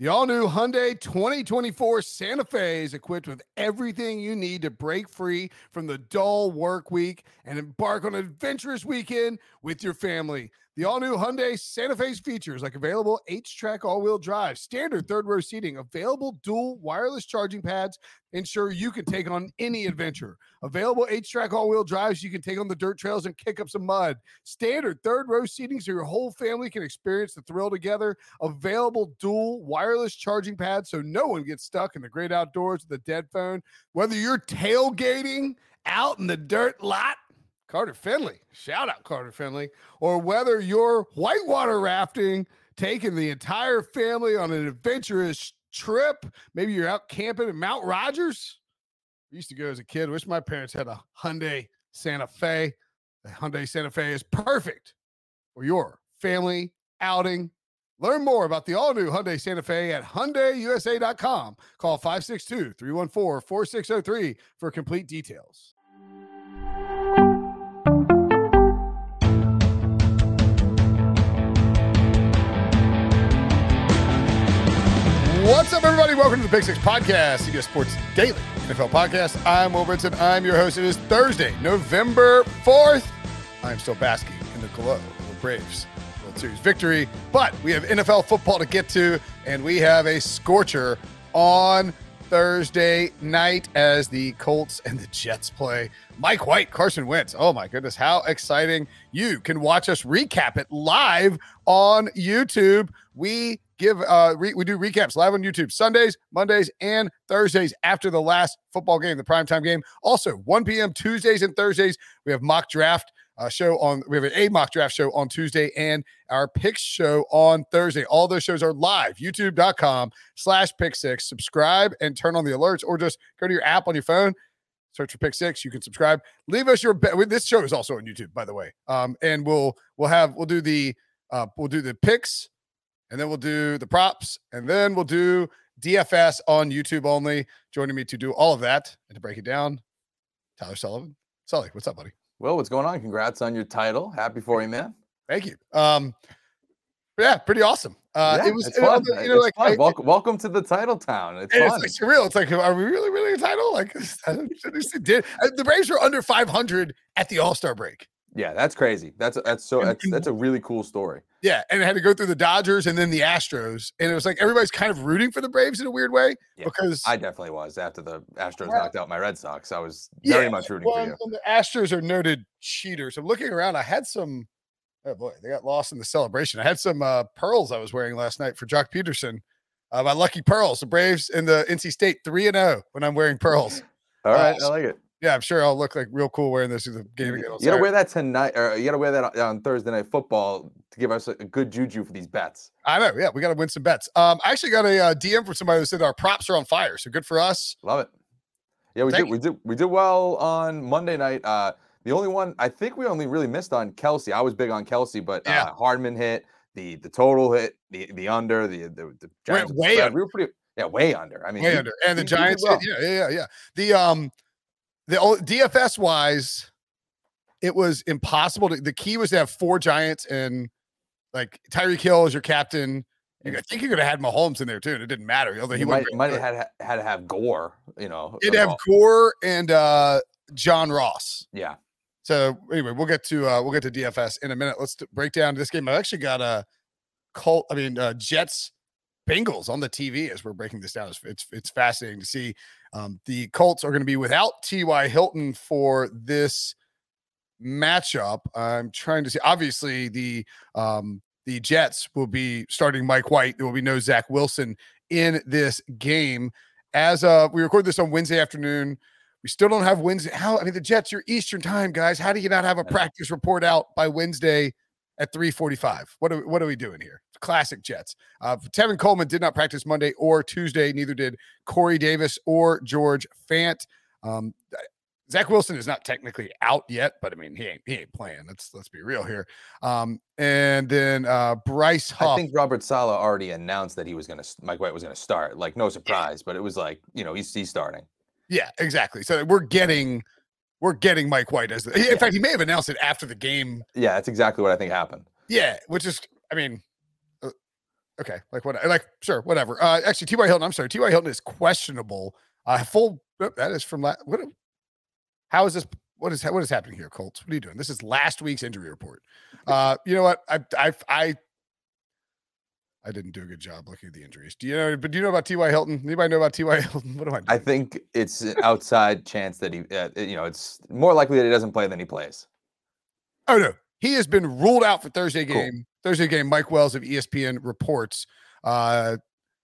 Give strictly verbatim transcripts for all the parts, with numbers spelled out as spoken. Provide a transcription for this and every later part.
The all-new Hyundai twenty twenty-four Santa Fe is equipped with everything you need to break free from the dull work week and embark on an adventurous weekend with your family. The all-new Hyundai Santa Fe's features like available H-Track all-wheel drive, standard third-row seating, available dual wireless charging pads, ensure you can take on any adventure. Available H-Track all-wheel drives, you can take on the dirt trails and kick up some mud. Standard third-row seating so your whole family can experience the thrill together. Available dual wireless charging pads so no one gets stuck in the great outdoors with a dead phone. Whether you're tailgating out in the dirt lot, Carter Finley, shout out Carter Finley, or whether you're whitewater rafting, taking the entire family on an adventurous trip, maybe you're out camping at Mount Rogers. I used to go as a kid. Wish my parents had a Hyundai Santa Fe. The Hyundai Santa Fe is perfect for your family outing. Learn more about the all-new Hyundai Santa Fe at Hyundai U S A dot com. Call five six two, three one four, four six zero three for complete details. What's up, everybody? Welcome to the Pick Six Podcast, C B S Sports Daily N F L Podcast. I'm Will Brinson. I'm your host. It is Thursday, November fourth. I'm still basking in the glow of the Braves World Series victory, but we have N F L football to get to, and we have a scorcher on Thursday night as the Colts and the Jets play. Mike White, Carson Wentz. Oh my goodness, how exciting. You can watch us recap it live on YouTube. We give uh re- we do recaps live on YouTube Sundays, Mondays, and Thursdays after the last football game, the primetime game. Also, one p.m. Tuesdays and Thursdays, we have mock draft uh, show on. We have a mock draft show on Tuesday and our picks show on Thursday. All those shows are live. YouTube.com slash pick six. Subscribe and turn on the alerts, or just go to your app on your phone. Search for Pick Six. You can subscribe. Leave us your bet. This show is also on YouTube, by the way. Um, and we'll we'll have we'll do the uh we'll do the picks, and then we'll do the props, and then we'll do D F S on YouTube only. Joining me to do all of that and to break it down, Tyler Sullivan. Sully, what's up, buddy? Well, what's going on? Congrats on your title. Happy for you, man. Thank you. Um, yeah, pretty awesome. Uh, yeah, it was, it's it, fun. you know, it's like fun. I, welcome, welcome to the title town. It's it's fun. like surreal. It's like, are we really, really a title? Like, did the Braves were under five hundred at the All-Star break. Yeah, that's crazy. That's that's so that's that's a really cool story. Yeah, and it had to go through the Dodgers and then the Astros, and it was like everybody's kind of rooting for the Braves in a weird way. Yeah, because I definitely was after the Astros yeah. knocked out my Red Sox. I was very yeah, much rooting well, for you. And the Astros are noted cheaters. I'm looking around. I had some. Oh boy, they got lost in the celebration. I had some uh, pearls I was wearing last night for Jock Peterson. Uh, my lucky pearls. The Braves in the N C State three and zero when I'm wearing pearls. All right, uh, I like it. Yeah, I'm sure I'll look like real cool wearing this in the game again. You gotta wear that tonight, or you gotta wear that on Thursday Night Football to give us a good juju for these bets. I know. Yeah, we got to win some bets. Um, I actually got a uh, D M from somebody who said our props are on fire. So good for us. Love it. Yeah, we Thank did. you. We did. We did well on Monday night. Uh, the only one I think we only really missed on Kelsey. I was big on Kelsey, but yeah. uh, Hardman hit the the total hit the the under the the, the Giants way spread. under. We were pretty yeah way under. I mean way we, under, and the we, Giants. We well. hit, yeah, yeah, yeah, yeah. The um. The D F S wise, it was impossible to. The key was to have four Giants and like Tyreek Hill as your captain. I think you could have had Mahomes in there too, and it didn't matter. Although he you might, might have had had to have Gore. You know, it'd have Gore and uh, John Ross. Yeah. So anyway, we'll get to uh, we'll get to D F S in a minute. Let's t- break down this game. I actually got a Colt. I mean, uh, Jets Bengals on the T V as we're breaking this down. It's it's, it's fascinating to see. Um, the Colts are going to be without T Y Hilton for this matchup. I'm trying to see. Obviously, the um, the Jets will be starting Mike White. There will be no Zach Wilson in this game. As uh, we record this on Wednesday afternoon, we still don't have Wednesday. How? I mean, the Jets, you're Eastern time, guys. How do you not have a practice report out by Wednesday at three forty-five? What are, what are we doing here? Classic Jets. Uh, Tevin Coleman did not practice Monday or Tuesday. Neither did Corey Davis or George Fant. Um, Zach Wilson is not technically out yet, but I mean, he ain't he ain't playing. Let's let's be real here. Um, and then uh, Bryce Huff. I think Robert Saleh already announced that he was going to Mike White was going to start. Like no surprise, but it was like you know he's he's starting. Yeah, exactly. So we're getting we're getting Mike White as the, in yeah. fact he may have announced it after the game. Yeah, that's exactly what I think happened. Yeah, which is I mean. Okay, like what? Like sure, whatever. Uh, actually, T Y. Hilton. I'm sorry, T Y. Hilton is questionable. Uh, full. oh, That is from. La- what? How is this? What is what is happening here, Colts? What are you doing? This is last week's injury report. Uh, you know what? I I I I didn't do a good job looking at the injuries. Do you know? But do you know about T Y. Hilton? Anybody know about T Y. Hilton? What am I doing? I think it's an outside chance that he, uh, you know, it's more likely that he doesn't play than he plays. Oh no, he has been ruled out for Thursday Cool. game. Thursday game. Mike Wells of E S P N reports. Uh,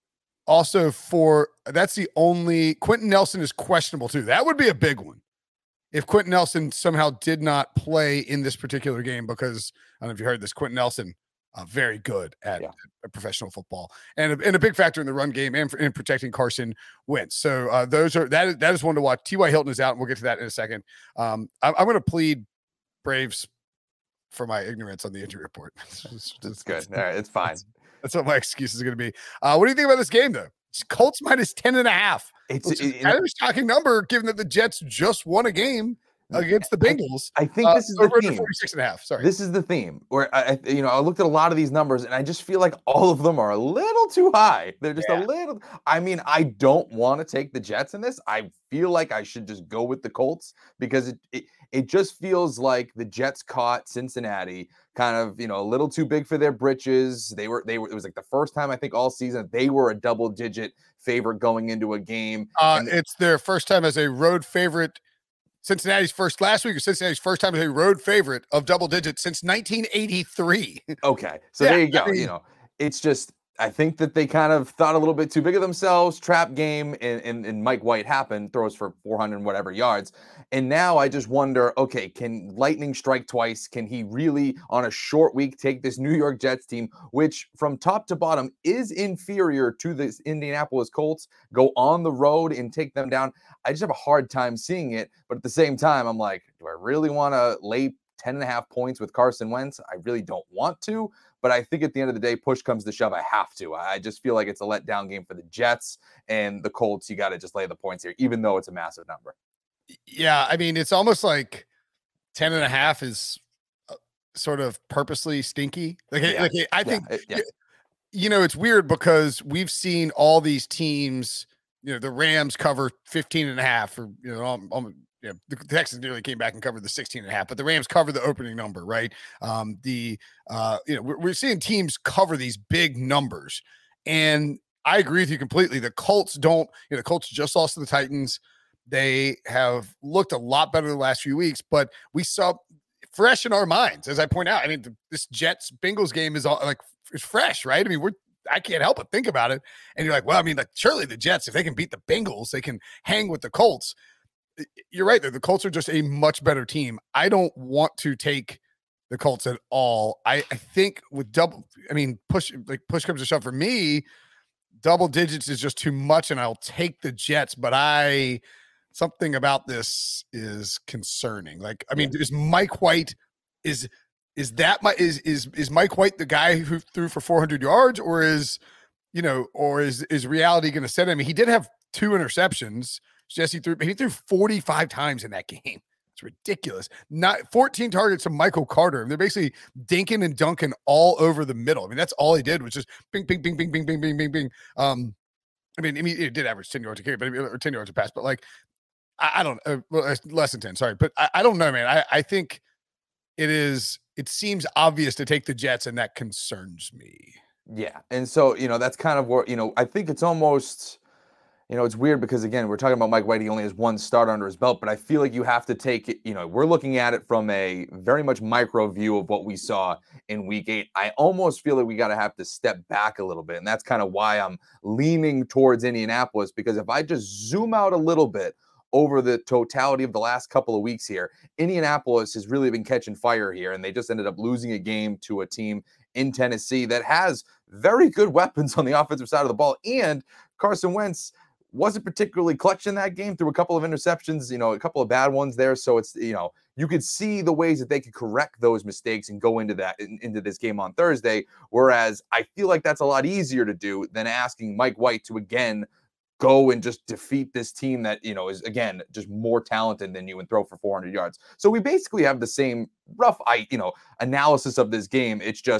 also for that's the only Quentin Nelson is questionable too. That would be a big one if Quentin Nelson somehow did not play in this particular game, because I don't know if you heard this. Quentin Nelson, uh, very good at, Yeah. at professional football and a, and a big factor in the run game and for, in protecting Carson Wentz. So uh, those are that is that is one to watch. T Y. Hilton is out, and we'll get to that in a second. Um, I'm, I'm going to plead Braves for my ignorance on the injury report. It's, it's good. All right, it's fine. That's, that's what my excuse is going to be. Uh, what do you think about this game, though? It's Colts minus ten and a half. It's Which is it, kind of a shocking number, given that the Jets just won a game against the Bengals. I, I think uh, this is the over theme. forty-six and a half. Sorry. This is the theme where I, I, you know, I looked at a lot of these numbers and I just feel like all of them are a little too high. They're just Yeah. a little. I mean, I don't want to take the Jets in this. I feel like I should just go with the Colts because it, it it just feels like the Jets caught Cincinnati kind of, you know, a little too big for their britches. They were they were. It was like the first time I think all season they were a double digit favorite going into a game. Uh, and it's their first time as a road favorite. Cincinnati's first last week, or Cincinnati's first time as a road favorite of double digits since nineteen eighty-three. Okay, so Yeah, there you go. I mean- you know, it's just I think that they kind of thought a little bit too big of themselves. Trap game, and, and, and Mike White happened, throws for four hundred and whatever yards. And now I just wonder, okay, can lightning strike twice? Can he really, on a short week, take this New York Jets team, which from top to bottom is inferior to this Indianapolis Colts, go on the road and take them down? I just have a hard time seeing it. But at the same time, I'm like, do I really want to lay ten and a half points with Carson Wentz? I really don't want to. But I think at the end of the day, push comes to shove, I have to. I just feel like it's a letdown game for the Jets and the Colts. You got to just lay the points here, even though it's a massive number. Yeah, I mean, it's almost like ten and a half is uh, sort of purposely stinky. Like, Yeah. like I think, yeah, it- yeah. you know, it's weird because we've seen all these teams, you know, the Rams cover fifteen and a half, or, you know, um, um, you know, the Texans nearly came back and covered the sixteen and a half, but the Rams covered the opening number, right? Um, the, uh, you know, we're, we're seeing teams cover these big numbers. And I agree with you completely. The Colts don't, you know, the Colts just lost to the Titans. They have looked a lot better the last few weeks, but we saw fresh in our minds, as I point out. I mean, the, this Jets Bengals game is all like is fresh, right? I mean, we're I can't help but think about it. And you're like, well, I mean, like surely the Jets, if they can beat the Bengals, they can hang with the Colts. You're right there. The Colts are just a much better team. I don't want to take the Colts at all. I, I think with double, I mean, push like push comes to shove for me, double digits is just too much, and I'll take the Jets. But I something about this is concerning. Like, I mean, is Mike White is is that my is is is Mike White the guy who threw for four hundred yards, or is you know, or is is reality going to set him? I mean, he did have two interceptions. Jesse threw he threw forty-five times in that game. It's ridiculous. Not fourteen targets to Michael Carter. They're basically dinking and dunking all over the middle. I mean, that's all he did was just bing, bing, bing, bing, bing, bing, bing, bing, bing. Um, I mean, I mean, it did average ten yards a carry, but I mean, or ten yards a pass. But like, I, I don't, uh, well, less than ten. Sorry, but I, I don't know, man. I, I think it is. It seems obvious to take the Jets, and that concerns me. Yeah, and so you know that's kind of where you know I think it's almost. You know, it's weird because, again, we're talking about Mike White. He only has one start under his belt, but I feel like you have to take it, you know, we're looking at it from a very much micro view of what we saw in week eight. I almost feel like we got to have to step back a little bit. And that's kind of why I'm leaning towards Indianapolis, because if I just zoom out a little bit over the totality of the last couple of weeks here, Indianapolis has really been catching fire here. And they just ended up losing a game to a team in Tennessee that has very good weapons on the offensive side of the ball. And Carson Wentz wasn't particularly clutch in that game, through a couple of interceptions, you know, a couple of bad ones there. So it's, you know, you could see the ways that they could correct those mistakes and go into that, in, into this game on Thursday. Whereas I feel like that's a lot easier to do than asking Mike White to, again, go and just defeat this team that, you know, is, again, just more talented than you and throw for four hundred yards. So we basically have the same rough, I, you know, analysis of this game. It's just,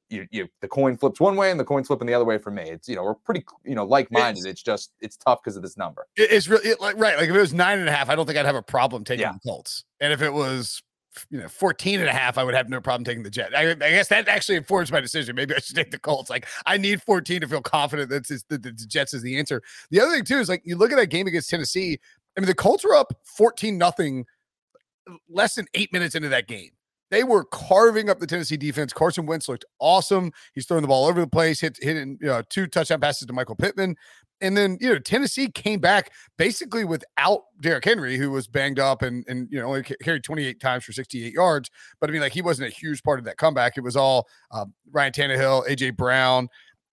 you, you the coin flips one way and the coin's flipping the other way for me. It's, you know, we're pretty, you know, like-minded. It's, it's just, it's tough because of this number. It's really it, like, right. Like if it was nine and a half, I don't think I'd have a problem taking yeah. the Colts. And if it was, you know, fourteen and a half, I would have no problem taking the Jet. I, I guess that actually informs my decision. Maybe I should take the Colts. Like I need fourteen to feel confident that the, the Jets is the answer. The other thing too, is like, you look at that game against Tennessee. I mean, the Colts were up fourteen nothing less than eight minutes into that game. They were carving up the Tennessee defense. Carson Wentz looked awesome. He's throwing the ball over the place, hit, hitting you know, two touchdown passes to Michael Pittman. And then, you know, Tennessee came back basically without Derrick Henry, who was banged up and, and you know, only carried twenty-eight times for sixty-eight yards. But I mean, like, he wasn't a huge part of that comeback. It was all um, Ryan Tannehill, A J Brown.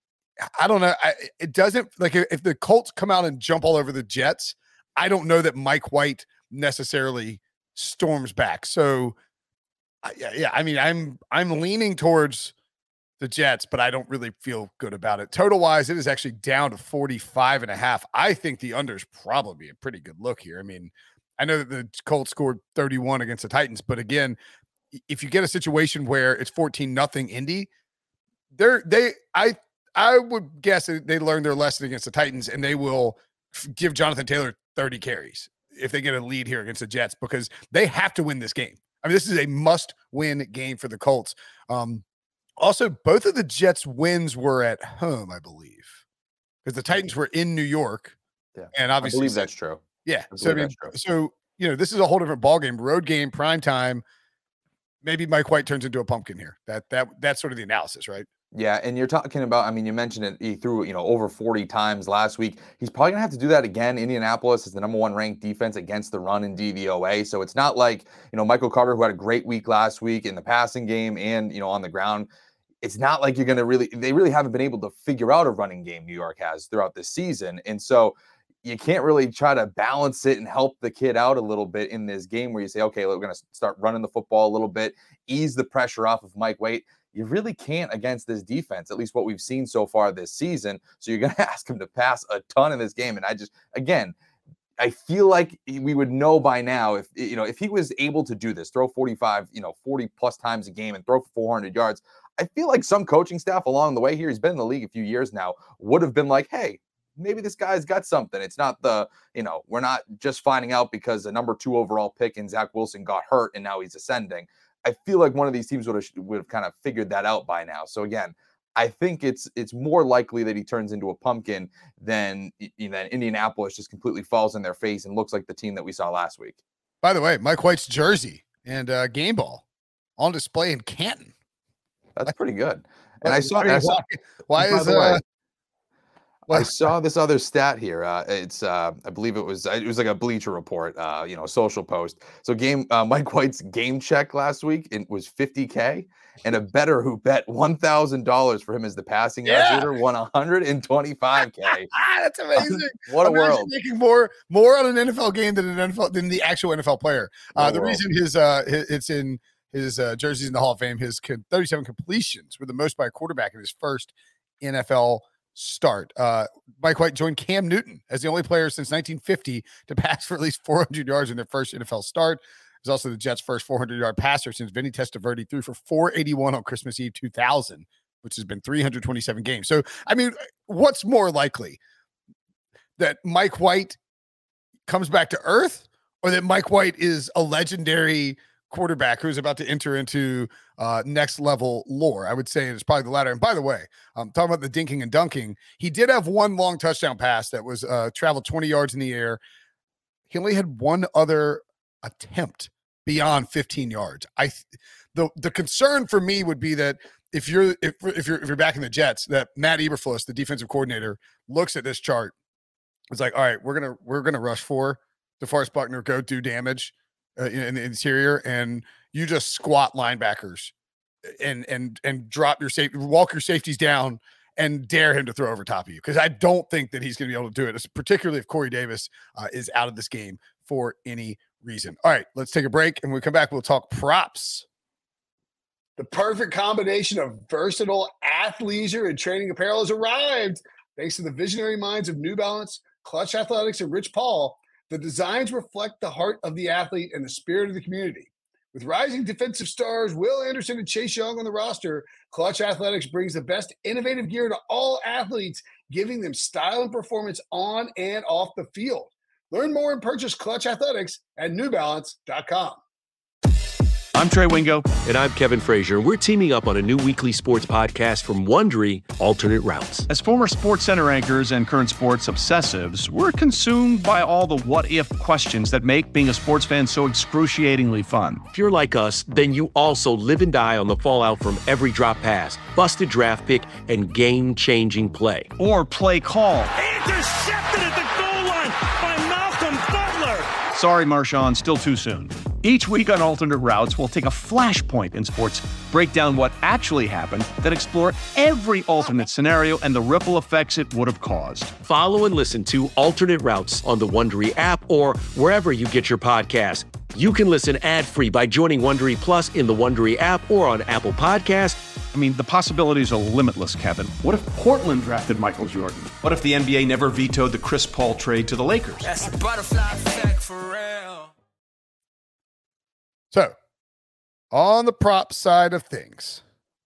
I don't know. I, it doesn't, like, if the Colts come out and jump all over the Jets, I don't know that Mike White necessarily storms back. So, yeah, yeah, I mean, I'm I'm leaning towards the Jets, but I don't really feel good about it. Total wise, it is actually down to forty-five and a half. I think the under is probably a pretty good look here. I mean, I know that the Colts scored thirty-one against the Titans, but again, if you get a situation where it's fourteen nothing Indy, they're they I I would guess that they learned their lesson against the Titans, and they will give Jonathan Taylor thirty carries if they get a lead here against the Jets, because they have to win this game. I mean, this is a must-win game for the Colts. Um, also, both of the Jets' wins were at home, I believe, because the Titans were in New York. Yeah, and obviously, I believe that's true. Yeah, I so I mean, so you know, this is a whole different ballgame. Road game, prime time. Maybe Mike White turns into a pumpkin here. That that that's sort of the analysis, right? Yeah, and you're talking about, I mean, you mentioned it, he threw, you know, over forty times last week. He's probably going to have to do that again. Indianapolis is the number one ranked defense against the run in D V O A. So it's not like, you know, Michael Carter, who had a great week last week in the passing game and, you know, on the ground. It's not like you're going to really, they really haven't been able to figure out a running game, New York has, throughout this season. And so you can't really try to balance it and help the kid out a little bit in this game where you say, okay, we're going to start running the football a little bit, ease the pressure off of Mike White. You really can't against this defense, at least what we've seen so far this season. So you're going to ask him to pass a ton in this game. And I just, again, I feel like we would know by now if, you know, if he was able to do this, throw forty-five, you know, forty plus times a game and throw for four hundred yards. I feel like some coaching staff along the way here, he's been in the league a few years now, would have been like, hey, maybe this guy's got something. It's not the, you know, we're not just finding out because the number two overall pick and Zach Wilson got hurt and now he's ascending. I feel like one of these teams would have would have kind of figured that out by now. So again, I think it's it's more likely that he turns into a pumpkin than, you know, Indianapolis just completely falls in their face and looks like the team that we saw last week. By the way, Mike White's jersey and uh, game ball on display in Canton. That's pretty good. And I saw, I mean, I saw why, why is uh, I saw this other stat here. Uh, it's, uh, I believe it was, it was like a Bleacher Report, uh, you know, social post. So game, uh, Mike White's game check last week, it was fifty K, and a bettor who bet one thousand dollars for him as the passing yeah. yard leader won one hundred twenty-five K. That's amazing. What a Imagine world. Making more, more on an N F L game than an N F L, than the actual N F L player. Uh, the world. reason his, uh, his, it's in his uh, jerseys in the Hall of Fame, his thirty-seven completions were the most by a quarterback in his first N F L start. Uh, Mike White joined Cam Newton as the only player since nineteen fifty to pass for at least four hundred yards in their first N F L start. He's also the Jets' first four hundred yard passer since Vinny Testaverde threw for four eighty-one on Christmas Eve two thousand, which has been three hundred twenty-seven games. So, I mean, what's more likely? That Mike White comes back to earth, or that Mike White is a legendary quarterback who's about to enter into uh, next level lore? I would say it's probably the latter. And by the way, um, talking about the dinking and dunking, he did have one long touchdown pass that was uh, traveled twenty yards in the air. He only had one other attempt beyond fifteen yards. I, the the concern for me would be that if you're if if you're if you're back in the Jets, that Matt Eberflus, the defensive coordinator, looks at this chart. It's like, all right, we're gonna we're gonna rush for DeForest Buckner, go do damage Uh, in the interior, and you just squat linebackers and and and drop your safety, walk your safeties down, and dare him to throw over top of you, because I don't think that he's going to be able to do it, particularly if Corey Davis uh, is out of this game for any reason. All right, let's take a break, and when we come back, we'll talk props. The perfect combination of versatile athleisure and training apparel has arrived. Thanks to the visionary minds of New Balance, Clutch Athletics, and Rich Paul, the designs reflect the heart of the athlete and the spirit of the community. With rising defensive stars Will Anderson and Chase Young on the roster, Clutch Athletics brings the best innovative gear to all athletes, giving them style and performance on and off the field. Learn more and purchase Clutch Athletics at new balance dot com. I'm Trey Wingo. And I'm Kevin Frazier. We're teaming up on a new weekly sports podcast from Wondery, Alternate Routes. As former Sports Center anchors and current sports obsessives, we're consumed by all the what-if questions that make being a sports fan so excruciatingly fun. If you're like us, then you also live and die on the fallout from every drop pass, busted draft pick, and game-changing play. Or play call. Intercepted at the goal line by Malcolm Butler. Sorry, Marshawn, still too soon. Each week on Alternate Routes, we'll take a flashpoint in sports, break down what actually happened, then explore every alternate scenario and the ripple effects it would have caused. Follow and listen to Alternate Routes on the Wondery app or wherever you get your podcasts. You can listen ad-free by joining Wondery Plus in the Wondery app or on Apple Podcasts. I mean, the possibilities are limitless, Kevin. What if Portland drafted Michael Jordan? What if the N B A never vetoed the Chris Paul trade to the Lakers? That's the butterfly effect for real. So, on the prop side of things,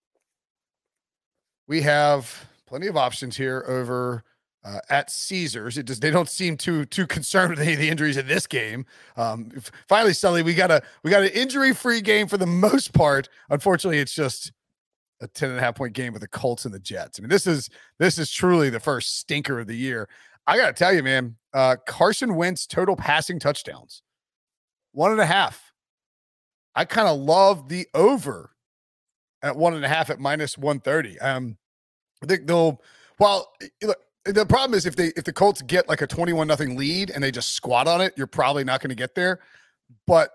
we have plenty of options here over uh, at Caesars. It just they don't seem too too concerned with any of the injuries in this game. Um, finally, Sully, we got a we got an injury-free game for the most part. Unfortunately, it's just a ten and a half point game with the Colts and the Jets. I mean, this is this is truly the first stinker of the year. I got to tell you, man, uh, Carson Wentz total passing touchdowns, one and a half. I kind of love the over at one and a half at minus one thirty. Um, I think they'll, well, look, the problem is if they, if the Colts get like a twenty-one nothing lead and they just squat on it, you're probably not going to get there. But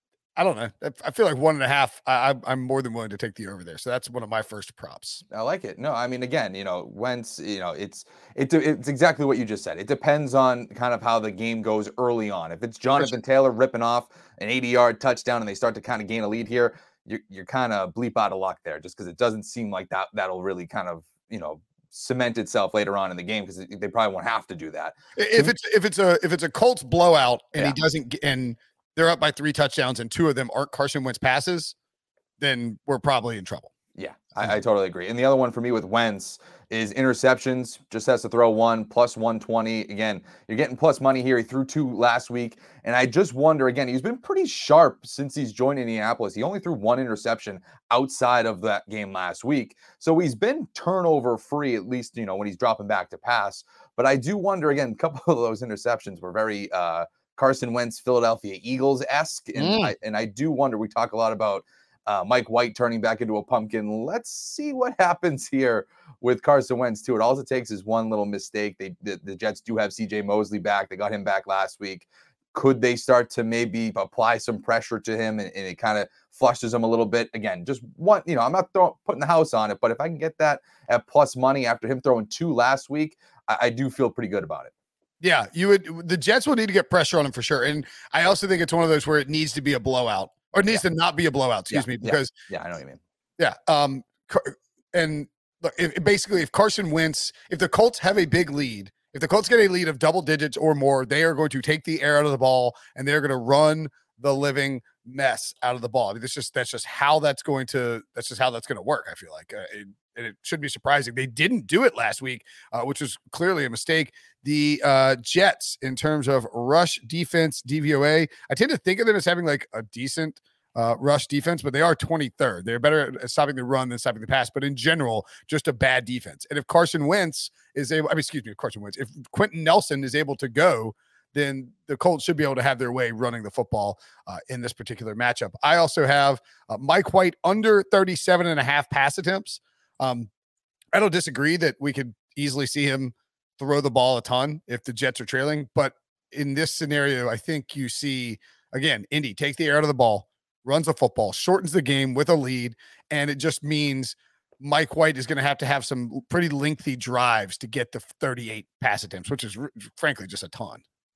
I don't know. I feel like one and a half, I, I'm more than willing to take the over there. So that's one of my first props. I like it. No, I mean, again, you know, Wentz, you know, it's it, it's exactly what you just said. It depends on kind of how the game goes early on. If it's Jonathan Taylor ripping off an eighty-yard touchdown and they start to kind of gain a lead here, you're, you're kind of bleep out of luck there just because it doesn't seem like that that'll really kind of, you know, cement itself later on in the game because they probably won't have to do that. If it's if it's a if it's a Colts blowout and Yeah. he doesn't get and they're up by three touchdowns and two of them aren't Carson Wentz passes, then we're probably in trouble. Yeah, I, I totally agree. And the other one for me with Wentz is interceptions. Just has to throw one, plus one twenty. Again, you're getting plus money here. He threw two last week. And I just wonder, again, he's been pretty sharp since he's joined Indianapolis. He only threw one interception outside of that game last week. So he's been turnover free, at least, you know, when he's dropping back to pass. But I do wonder, again, a couple of those interceptions were very uh, Carson Wentz, Philadelphia Eagles-esque. And, Mm. I, and I do wonder, we talk a lot about uh, Mike White turning back into a pumpkin. Let's see what happens here with Carson Wentz, too. It all it takes is one little mistake. They the, the Jets do have C J Mosley back. They got him back last week. Could they start to maybe apply some pressure to him and, and it kind of flushes him a little bit? Again, just one, you know, I'm not throwing, putting the house on it, but if I can get that at plus money after him throwing two last week, I, I do feel pretty good about it. Yeah, you would. The Jets will need to get pressure on him for sure. And I also think it's one of those where it needs to be a blowout or it needs Yeah. to not be a blowout, excuse Yeah, me, because Yeah, I know what you mean. yeah. Um, Car- and look, if, basically if Carson Wentz, if the Colts have a big lead, if the Colts get a lead of double digits or more, they are going to take the air out of the ball and they're going to run the living mess out of the ball. I mean, that's just that's just how that's going to that's just how that's going to work. I feel like, uh, it, and it shouldn't be surprising they didn't do it last week, uh, which was clearly a mistake. The uh, Jets, in terms of rush defense, D V O A, I tend to think of them as having like a decent uh, rush defense, but they are twenty-third. They're better at stopping the run than stopping the pass, but in general, just a bad defense. And if Carson Wentz is able, I mean, excuse me, if Carson Wentz, if Quentin Nelson is able to go, then the Colts should be able to have their way running the football uh, in this particular matchup. I also have uh, Mike White under thirty-seven and a half pass attempts. Um, I don't disagree that we could easily see him throw the ball a ton if the Jets are trailing. But in this scenario, I think you see, again, Indy take the air out of the ball, runs the football, shortens the game with a lead, and it just means Mike White is going to have to have some pretty lengthy drives to get the thirty-eight pass attempts, which is r- frankly just a ton.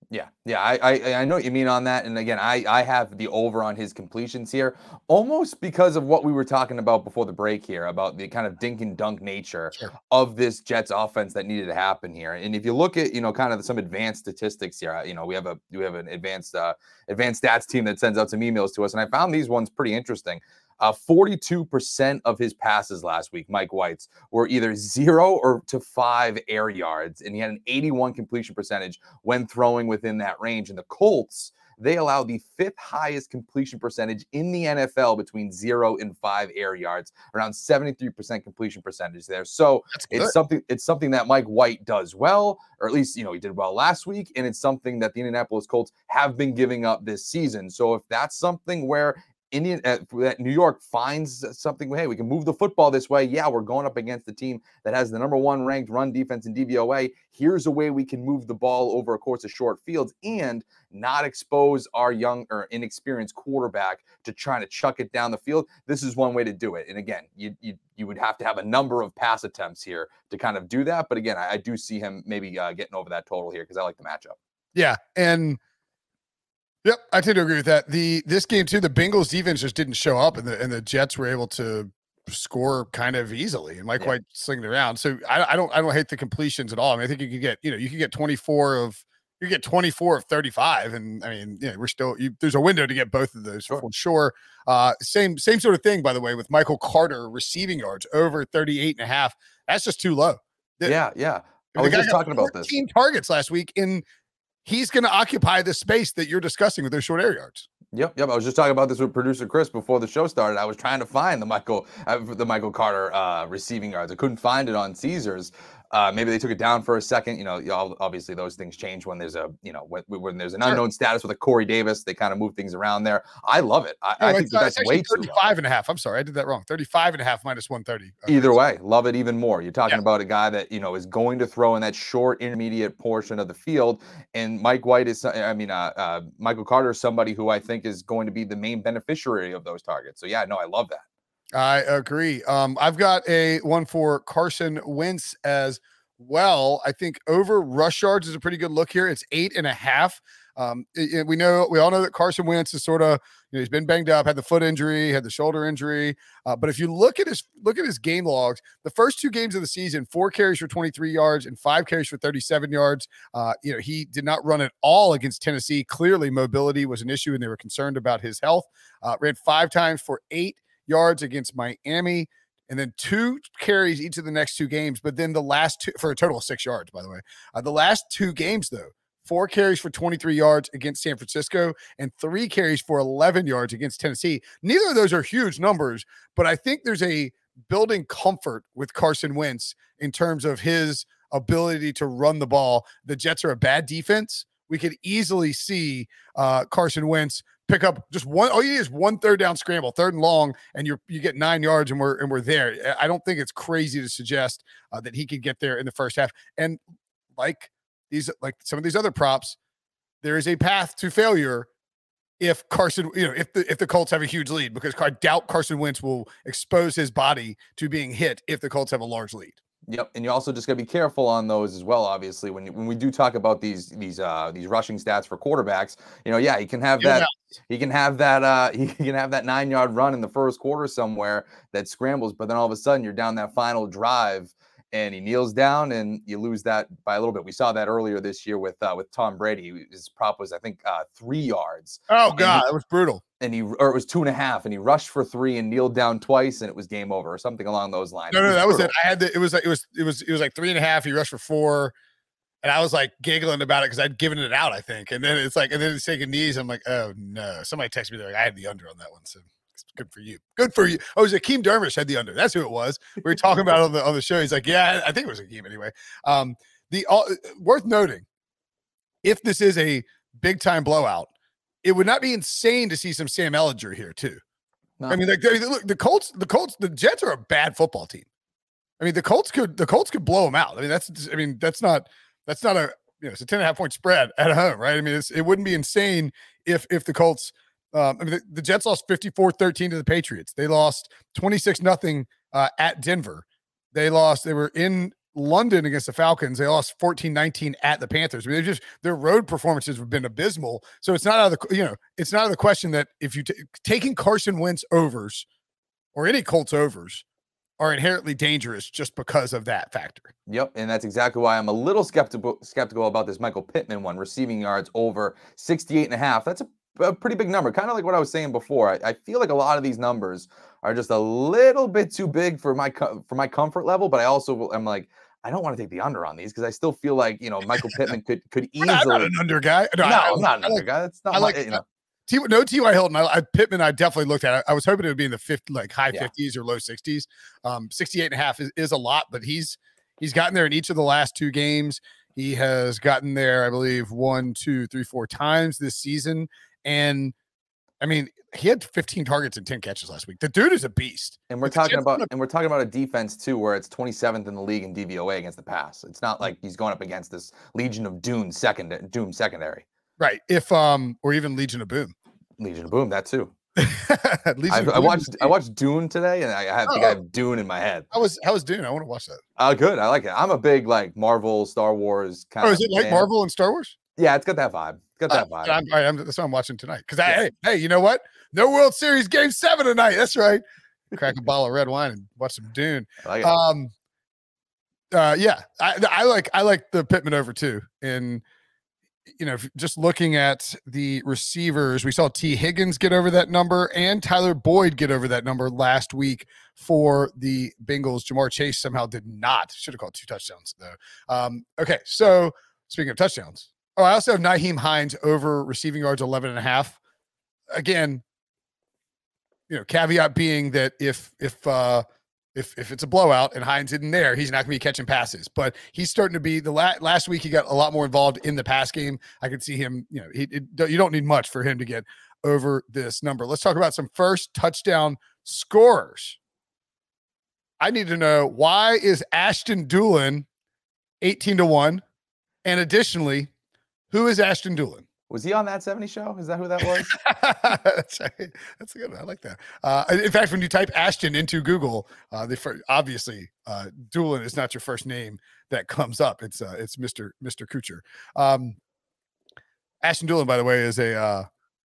Yeah, yeah, I, I I know what you mean on that. And again, I I have the over on his completions here, almost because of what we were talking about before the break here about the kind of dink and dunk nature Sure. of this Jets offense that needed to happen here. And if you look at, you know, kind of some advanced statistics here, you know, we have a we have an advanced uh, advanced stats team that sends out some emails to us, and I found these ones pretty interesting. Uh, forty-two percent of his passes last week, Mike White's, were either zero or to five air yards, and he had an eighty-one completion percentage when throwing within that range. And the Colts, they allow the fifth highest completion percentage in the N F L between zero and five air yards, around seventy-three percent completion percentage there. So it's something it's something that Mike White does well, or at least, you know, he did well last week, and it's something that the Indianapolis Colts have been giving up this season. So if that's something where Indian uh, that New York finds something, hey, we can move the football this way. Yeah, we're going up against the team that has the number one ranked run defense in D V O A. Here's a way we can move the ball over a course of short fields and not expose our young or inexperienced quarterback to trying to chuck it down the field. This is one way to do it. And again, you you you would have to have a number of pass attempts here to kind of do that. But again, I, I do see him maybe uh, getting over that total here because I like the matchup. Yeah, and yep, I tend to agree with that. The this game too, the Bengals defense just didn't show up, and the and the Jets were able to score kind of easily, and Mike Yeah. White slinging it around. So I, I don't I don't hate the completions at all. I mean, I think you could get you know you could get twenty-four of you get twenty-four of thirty-five, and I mean, you know, we're still you, there's a window to get both of those Sure. for sure. Uh, same same sort of thing, by the way, with Michael Carter receiving yards over thirty-eight and a half. That's just too low. The, Yeah, yeah. I the was guy just got talking about this. fourteen targets last week, and he's going to occupy the space that you're discussing with those short air yards. Yep, yep. I was just talking about this with producer Chris before the show started. I was trying to find the Michael, uh, the Michael Carter uh, receiving yards. I couldn't find it on Caesars. Uh, maybe they took it down for a second. You know, y'all- obviously those things change when there's a, you know, when, when there's an Sure. unknown status with a Corey Davis. They kind of move things around there. I love it. I, No, I think it's, that uh, that's it's way actually too low. thirty-five and a half. I'm sorry, I did that wrong. thirty-five and a half minus one thirty. Okay. Either way, love it even more. You're talking Yeah. about a guy that, you know, is going to throw in that short intermediate portion of the field. And Mike White is, I mean, uh, uh, Michael Carter is somebody who I think is going to be the main beneficiary of those targets. So yeah, no, I love that. I agree. Um, I've got a one for Carson Wentz as well. I think over rush yards is a pretty good look here. It's eight and a half. Um, it- it- we know, we all know that Carson Wentz is sort of, you know, he's been banged up, had the foot injury, had the shoulder injury. Uh, but if you look at his, look at his game logs, the first two games of the season, four carries for twenty-three yards and five carries for thirty-seven yards. Uh, you know, he did not run at all against Tennessee. Clearly mobility was an issue and they were concerned about his health. Uh, ran five times for eight yards against Miami, and then two carries each of the next two games. But then the last two, for a total of six yards, by the way. Uh, the last two games, though, four carries for twenty-three yards against San Francisco and three carries for eleven yards against Tennessee. Neither of those are huge numbers, but I think there's a building comfort with Carson Wentz in terms of his ability to run the ball. The Jets are a bad defense. We could easily see uh, Carson Wentz pick up just one. All you need is one third down scramble, third and long, and you're you get nine yards, and we're and we're there. I don't think it's crazy to suggest uh, that he could get there in the first half. And like these, like some of these other props, there is a path to failure if Carson, you know, if the if the Colts have a huge lead, because I doubt Carson Wentz will expose his body to being hit if the Colts have a large lead. Yep, and you also just got to be careful on those as well. Obviously, when when we do talk about these these uh these rushing stats for quarterbacks, you know, yeah, he can have Give him that. He can have that. Uh, he can have that nine yard run in the first quarter somewhere that scrambles, but then all of a sudden you're down that final drive, and he kneels down, and you lose that by a little bit. We saw that earlier this year with uh, with Tom Brady. His prop was, I think, uh, three yards. Oh God, that was brutal. And he, or it was two and a half, and he rushed for three and kneeled down twice, and it was game over, or something along those lines. No, no, was that was brutal. it. I had the, it was like, it was, it was, it was like three and a half. He rushed for four. And I was like giggling about it because I'd given it out, I think. And then it's like, and then it's taking knees. I'm like, oh no. Somebody texted me, they're like, I had the under on that one. So it's good for you. Good for you. Oh, it was Akeem Dermish had the under. That's who it was. We were talking about it on the on the show. He's like, yeah, I think it was Akeem anyway. Um, the uh, worth noting, if this is a big time blowout, it would not be insane to see some Sam Ellinger here too. No. I mean, like, they- look, the Colts, the Colts, the Jets are a bad football team. I mean, the Colts could, the Colts could blow them out. I mean, that's, I mean, that's not, that's not a, you know, it's a ten and a half point spread at home, right? I mean, it's, it wouldn't be insane if, if the Colts, um, I mean, the, the Jets lost fifty-four thirteen to the Patriots. They lost twenty-six nothing uh, at Denver. They lost, they were in London against the Falcons. They lost fourteen nineteen at the Panthers. I mean, they're just their road performances have been abysmal. So it's not out of the you know it's not out of the question that if you t- taking Carson Wentz overs or any Colts overs are inherently dangerous just because of that factor. Yep, and that's exactly why I'm a little skeptical skeptical about this Michael Pittman one, receiving yards over sixty-eight and a half. That's a, a pretty big number, kind of like what I was saying before. I, I feel like a lot of these numbers are just a little bit too big for my for my comfort level, but I also am like, I don't want to take the under on these because I still feel like, you know, Michael Pittman could could easily. I'm not an under guy. No, no I, I'm not an I under like, guy. That's not I my, like, you know. T, no T Y Hilton. I, I Pittman. I definitely looked at it. I was hoping it would be in the fifty, like high Yeah. fifties or low sixties. Um, sixty-eight and a half is, is a lot, but he's he's gotten there in each of the last two games. He has gotten there, I believe, one, two, three, four times this season. And I mean, he had fifteen targets and ten catches last week. The dude is a beast. And we're It's talking just about gonna- and we're talking about a defense too, where it's twenty-seventh in the league in D V O A against the pass. It's not like he's going up against this Legion of Doom second Doom secondary. right. If um or even Legion of Boom. Legion of Boom, that too. Legion I, of I Boom watched is- I watched Dune today, and I, I have, think I Oh. have Dune in my head. How was how was Dune? I want to watch that. Uh, good. I like it. I'm a big like Marvel, Star Wars kind Oh, of. is it like fan. Marvel and Star Wars? Yeah, it's got that vibe. It's got that Uh, vibe. I'm, all right, I'm, that's what I'm watching tonight. Because Yeah. hey, hey, you know what? No World Series Game Seven tonight. That's right. Crack a bottle of red wine and watch some Dune. I like it. Um, uh, yeah, I, I like I like the Pittman over too. And you know, if- just looking at the receivers, we saw T Higgins get over that number and Tyler Boyd get over that number last week for the Bengals. Jamar Chase somehow did not. Should have called two touchdowns though. Um, okay, so speaking of touchdowns, oh, I also have Nyheim Hines over receiving yards eleven and a half. Again, you know, caveat being that if if uh if if it's a blowout and Hines isn't there, he's not going to be catching passes. But he's starting to be the la- last week he got a lot more involved in the pass game. I could see him. You know, he it, you don't need much for him to get over this number. Let's talk about some first touchdown scorers. I need to know, why is Ashton Doolin eighteen to one, and additionally, who is Ashton Doolin? Was he on that seventy show? Is that who that was? that's, that's a good one. I like that. Uh, in fact, when you type Ashton into Google, uh, the fir- obviously uh, Doolin is not your first name that comes up. It's uh, it's Mister Mister Kuchar. Um, Ashton Doolin, by the way, is a uh,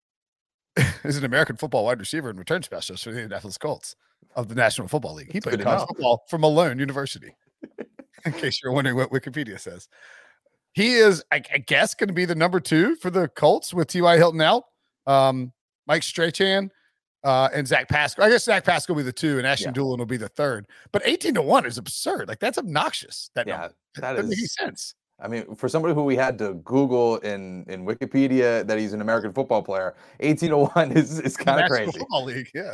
is an American football wide receiver and return specialist for the Indianapolis Colts of the National Football League. He That's played good to college know. football for Malone University. In case you're wondering what Wikipedia says. He is, I, I guess, going to be the number two for the Colts with T Y Hilton out. Um, Mike Strachan uh, and Zach Pascal. I guess Zach Pascal will be the two, and Ashton Yeah. Doolin will be the third. But eighteen to one is absurd. Like, that's obnoxious. That Yeah, number. that doesn't make any is. sense. I mean, for somebody who we had to Google in in Wikipedia that he's an American football player, eighteen to one is is kind of National crazy. Football League, yeah.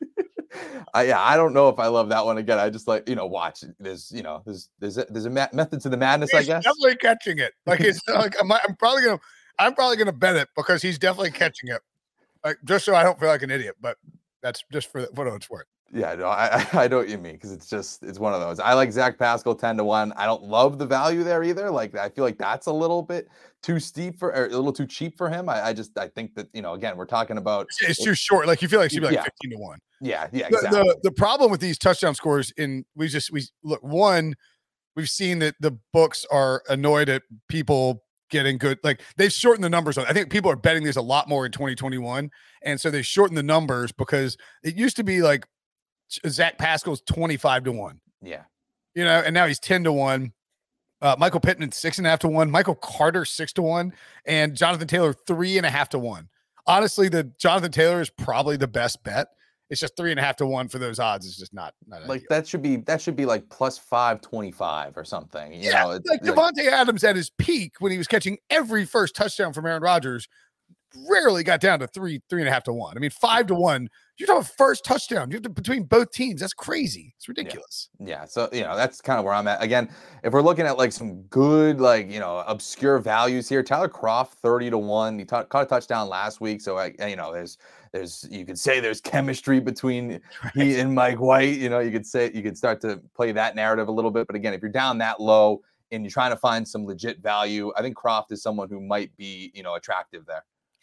I, yeah, I don't know if I love that one again. I just like, you know, watch. There's, you know, there's there's a, there's a ma- method to the madness, I He's guess. definitely catching it. Like, it's like I'm, I'm probably gonna, I'm probably gonna bet it because he's definitely catching it. Like, just so I don't feel like an idiot. But that's just for what it's worth. Yeah, no, I I I know what you mean, because it's just it's one of those. I like Zach Pascal ten to one. I don't love the value there either. Like, I feel like that's a little bit too steep for, or a little too cheap for him. I, I just I think that, you know, again, we're talking about It's, it's too short. Like, you feel like she'd be like Yeah. fifteen to one. yeah, yeah, The, exactly. the the problem with these touchdown scores, in we just we look one, we've seen that the books are annoyed at people getting good. Like, they've shortened the numbers on. I think people are betting these a lot more in twenty twenty-one, and so they shortened the numbers because it used to be like Zach Pascal's twenty-five to one, yeah, you know, and now he's ten to one. Uh, Michael Pittman six and a half to one. Michael Carter six to one, and Jonathan Taylor three and a half to one. Honestly, the Jonathan Taylor is probably the best bet. It's just three and a half to one for those odds. It's just not, not like ideal. that should be that should be like plus five twenty five or something. You Yeah, know, it's like Devontae Adams at his peak when he was catching every first touchdown from Aaron Rodgers, rarely got down to three, three and a half to one. I mean, five to one. You're talking first touchdown. You have to between both teams. That's crazy. It's ridiculous. Yeah, so you know that's kind of where I'm at. Again, if we're looking at like some good, like, you know, obscure values here, Tyler Kroft thirty to one. He t- caught a touchdown last week, so I, you know, there's there's you could say there's chemistry between he and Mike White. You know, you could say you could start to play that narrative a little bit. But again, if you're down that low and you're trying to find some legit value, I think Kroft is someone who might be, you know, attractive there.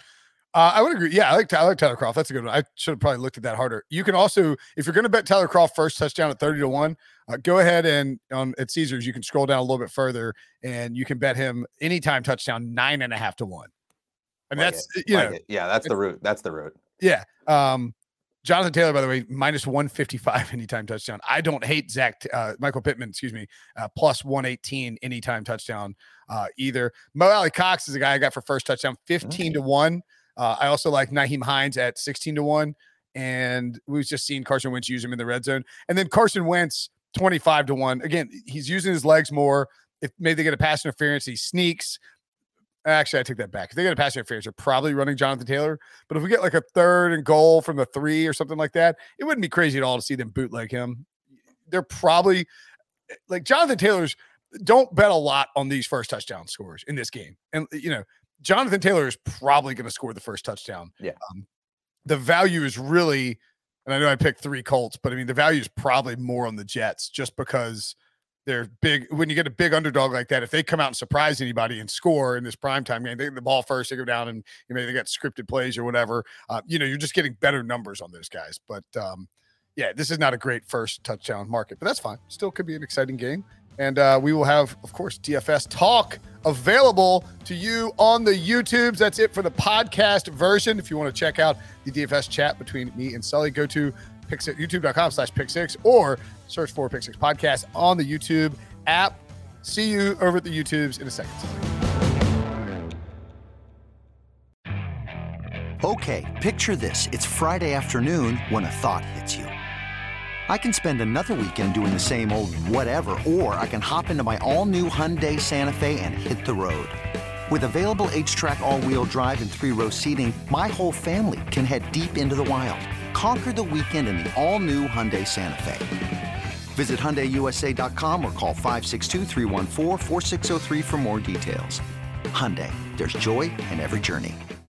Uh, I would agree. Yeah, I like, I like Tyler Kroft. That's a good one. I should have probably looked at that harder. You can also, if you're going to bet Tyler Kroft first touchdown at thirty to one, uh, go ahead and on at Caesars, you can scroll down a little bit further and you can bet him anytime touchdown nine and a half to one. And like that's, it. you like know, it. yeah, that's the route. That's the route. Yeah. Um, Jonathan Taylor, by the way, minus one fifty-five anytime touchdown. I don't hate Zach, uh, Michael Pittman, excuse me, uh, plus one eighteen anytime touchdown uh, either. Mo Alley Cox is a guy I got for first touchdown, fifteen to one. Uh, I also like Nyheim Hines at sixteen to one. And we've just seen Carson Wentz use him in the red zone. And then Carson Wentz, twenty-five to one. Again, he's using his legs more. If maybe they get a pass interference, he sneaks. Actually, I take that back. If they get a pass interference, they're probably running Jonathan Taylor. But if we get like a third and goal from the three or something like that, it wouldn't be crazy at all to see them bootleg him. They're probably like Jonathan Taylor's. Don't bet a lot on these first touchdown scores in this game. And, you know, Jonathan Taylor is probably going to score the first touchdown. Yeah. Um, the value is really, and I know I picked three Colts, but I mean, the value is probably more on the Jets just because they're big. When you get a big underdog like that, if they come out and surprise anybody and score in this primetime game, they get the ball first, they go down and you know, they got scripted plays or whatever. Uh, you know, you're just getting better numbers on those guys. But um, yeah, this is not a great first touchdown market, but that's fine. Still could be an exciting game. And uh, we will have, of course, D F S talk available to you on the YouTubes. That's it for the podcast version. If you want to check out the D F S chat between me and Sully, go to pick six, youtube.com slash pick six or search for Pick Six Podcast on the YouTube app. See you over at the YouTubes in a second. Okay, picture this. It's Friday afternoon when a thought hits you. I can spend another weekend doing the same old whatever, or I can hop into my all-new Hyundai Santa Fe and hit the road. With available H-Track all-wheel drive and three-row seating, my whole family can head deep into the wild. Conquer the weekend in the all-new Hyundai Santa Fe. Visit Hyundai U S A dot com or call five six two, three one four, four six zero three for more details. Hyundai, there's joy in every journey.